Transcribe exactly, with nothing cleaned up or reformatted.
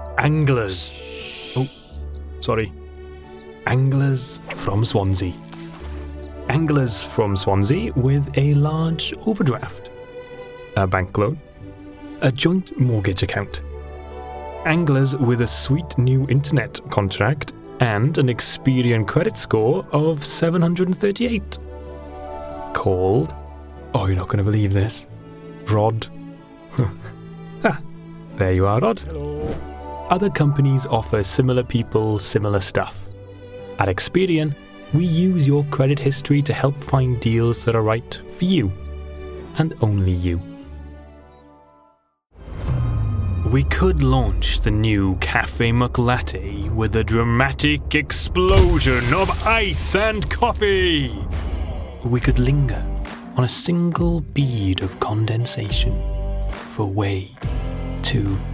Anglers. Oh, sorry. Anglers from Swansea. Anglers from Swansea with a large overdraft, a bank loan, a joint mortgage account. Anglers with a sweet new internet contract and an Experian credit score of seven hundred thirty-eight. Called, oh, you're not going to believe this, Rod. Ah, there you are, Rod. Hello. Other companies offer similar people, similar stuff. At Experian, we use your credit history to help find deals that are right for you, and only you. We could launch the new Cafe McLatte with a dramatic explosion of ice and coffee. We could linger on a single bead of condensation for way too